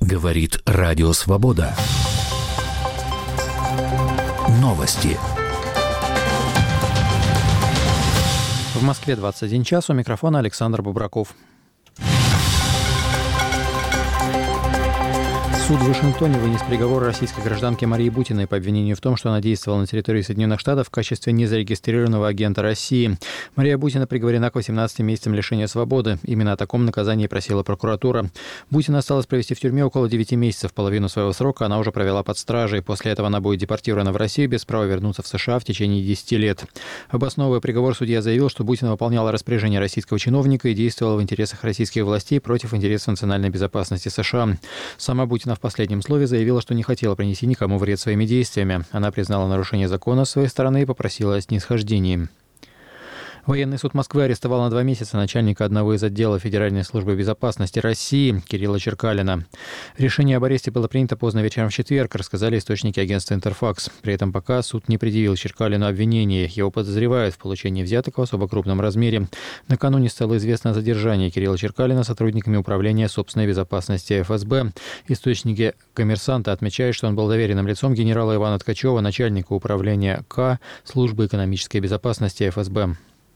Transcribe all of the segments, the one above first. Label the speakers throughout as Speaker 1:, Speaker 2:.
Speaker 1: Говорит Радио Свобода. Новости.
Speaker 2: В Москве 21 час. У микрофона Александр Бубраков. Суд в Вашингтоне вынес приговор российской гражданке Марии Бутиной по обвинению в том, что она действовала на территории Соединенных Штатов в качестве незарегистрированного агента России. Мария Бутина приговорена к 18 месяцам лишения свободы. Именно о таком наказании просила прокуратура. Бутина осталось провести в тюрьме около 9 месяцев. Половину своего срока она уже провела под стражей. После этого она будет депортирована в Россию без права вернуться в США в течение 10 лет. Обосновывая приговор, судья заявил, что Бутина выполняла распоряжение российского чиновника и действовала в интересах российских властей против интересов национальной безопасности США. Сама Бутина в последнем слове заявила, что не хотела принести никому вред своими действиями. Она признала нарушение закона с своей стороны и попросила о снисхождении. Военный суд Москвы арестовал на 2 месяца начальника одного из отделов Федеральной службы безопасности России Кирилла Черкалина. Решение об аресте было принято поздно вечером в четверг, рассказали источники агентства «Интерфакс». При этом пока суд не предъявил Черкалину обвинения. Его подозревают в получении взяток в особо крупном размере. Накануне стало известно о задержании Кирилла Черкалина сотрудниками Управления собственной безопасности ФСБ. Источники «Коммерсанта» отмечают, что он был доверенным лицом генерала Ивана Ткачева, начальника управления К службы экономической безопасности ФСБ.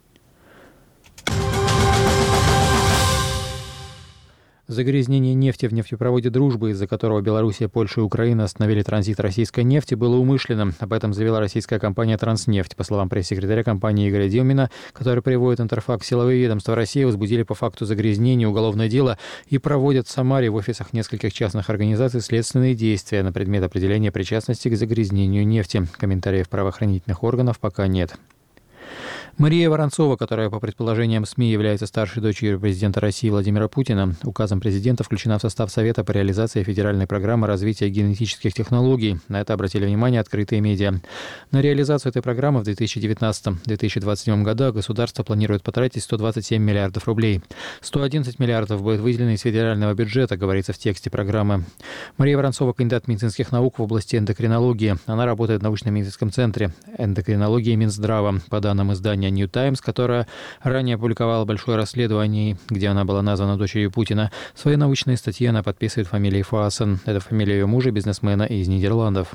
Speaker 2: Загрязнение нефти в нефтепроводе «Дружба», из-за которого Белоруссия, Польша и Украина остановили транзит российской нефти, было умышленным. Об этом заявила российская компания «Транснефть». По словам пресс-секретаря компании Игоря Димина, который приводит «Интерфакс», силовые ведомства России возбудили по факту загрязнения уголовное дело и проводят в Самаре в офисах нескольких частных организаций следственные действия на предмет определения причастности к загрязнению нефти. Комментариев правоохранительных органов пока нет. Мария Воронцова, которая, по предположениям СМИ, является старшей дочерью президента России Владимира Путина, указом президента включена в состав Совета по реализации федеральной программы развития генетических технологий. На это обратили внимание открытые медиа. На реализацию этой программы в 2019-2027 годах государство планирует потратить 127 миллиардов рублей. 111 миллиардов будет выделено из федерального бюджета, говорится в тексте программы. Мария Воронцова – кандидат медицинских наук в области эндокринологии. Она работает в научно-медицинском центре эндокринологии Минздрава. По данным издания New Times, которая ранее опубликовала большое расследование, где она была названа дочерью Путина. Свои научные статьи она подписывает фамилией Фаасен. Это фамилия ее мужа, бизнесмена из Нидерландов.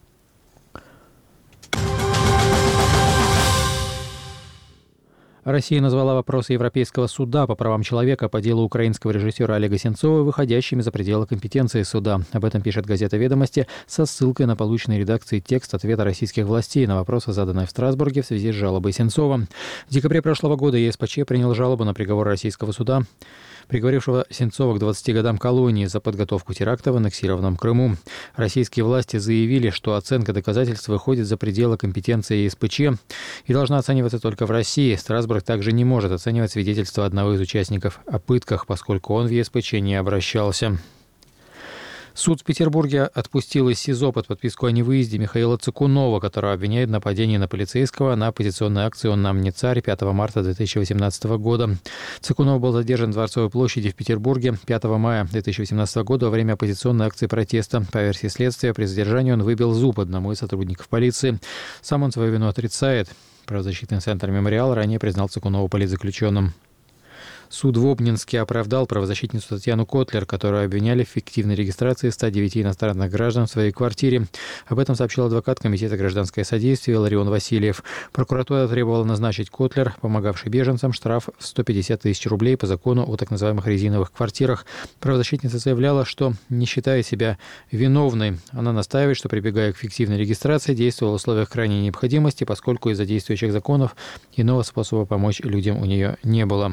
Speaker 2: Россия назвала вопросы Европейского суда по правам человека по делу украинского режиссера Олега Сенцова выходящими за пределы компетенции суда. Об этом пишет газета «Ведомости» со ссылкой на полученный редакцией текст ответа российских властей на вопросы, заданные в Страсбурге в связи с жалобой Сенцова. В декабре прошлого года ЕСПЧ принял жалобу на приговор российского суда, приговорившего Сенцова к 20 годам колонии за подготовку теракта в аннексированном Крыму. Российские власти заявили, что оценка доказательств выходит за пределы компетенции ЕСПЧ и должна оцениваться только в России. Страсбург также не может оценивать свидетельство одного из участников о пытках, поскольку он в ЕСПЧ не обращался. Суд в Петербурге отпустил из СИЗО под подписку о невыезде Михаила Цыкунова, которого обвиняют в нападении на полицейского на оппозиционной акции «Он нам не царь» 5 марта 2018 года. Цыкунов был задержан в Дворцовой площади в Петербурге 5 мая 2018 года во время оппозиционной акции протеста. По версии следствия, при задержании он выбил зуб одному из сотрудников полиции. Сам он свою вину отрицает. Правозащитный центр «Мемориал» ранее признал Цыкунова политзаключенным. Суд в Обнинске оправдал правозащитницу Татьяну Котлер, которую обвиняли в фиктивной регистрации 109 иностранных граждан в своей квартире. Об этом сообщил адвокат Комитета гражданское содействие Ларион Васильев. Прокуратура требовала назначить Котлер, помогавшей беженцам, штраф в 150 тысяч рублей по закону о так называемых резиновых квартирах. Правозащитница заявляла, что не считает себя виновной. Она настаивает, что, прибегая к фиктивной регистрации, действовала в условиях крайней необходимости, поскольку из-за действующих законов иного способа помочь людям у нее не было.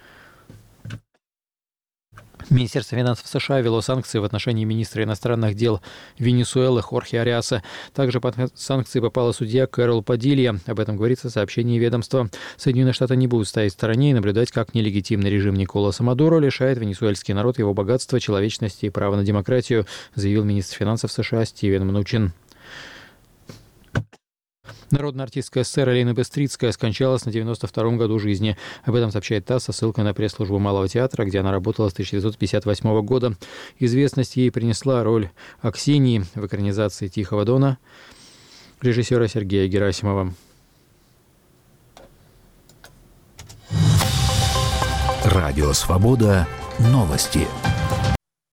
Speaker 2: Министерство финансов США ввело санкции в отношении министра иностранных дел Венесуэлы Хорхе Ариаса. Также под санкции попала судья Кэрол Падилья. Об этом говорится в сообщении ведомства. Соединенные Штаты не будут стоять в стороне и наблюдать, как нелегитимный режим Николаса Мадуро лишает венесуэльский народ его богатства, человечности и права на демократию, заявил министр финансов США Стивен Мнучин. Народная артистка СССР Елена Быстрицкая скончалась на 92-м году жизни. Об этом сообщает ТАСС со ссылкой на пресс-службу Малого театра, где она работала с 1958 года. Известность ей принесла роль Аксиньи в экранизации «Тихого дона» режиссера Сергея Герасимова.
Speaker 1: Радио «Свобода». Новости.